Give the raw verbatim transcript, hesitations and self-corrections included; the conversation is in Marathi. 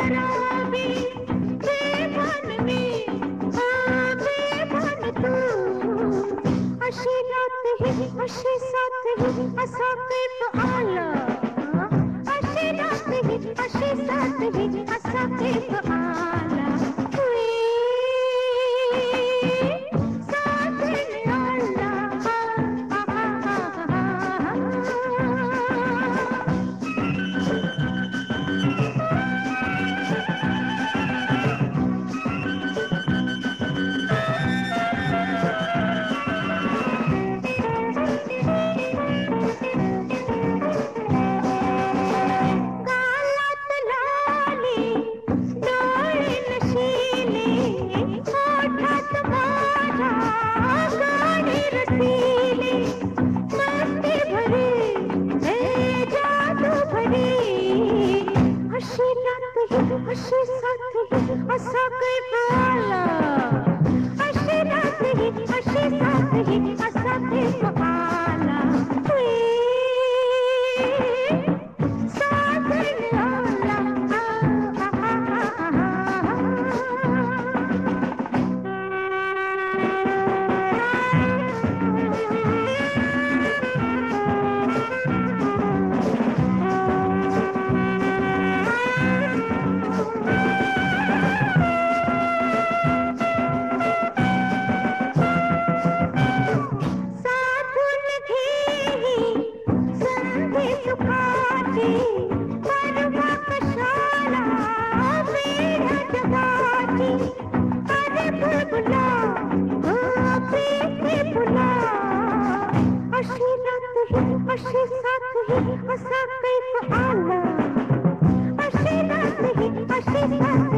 करावी बेभान मी आ बेभान तू अशी रात ही अशी साथ ही असा कैफ आला अशी रात ही अशी साथ ही असा कैफ आला हुई साथ में आला अशी साथ ही असा कैफ आला अशी रात ही अशी साथ ही असा कैफ आला हुई साथ में आला अशी साथ ही असा कैफ आला अशी रात ही अशी साथ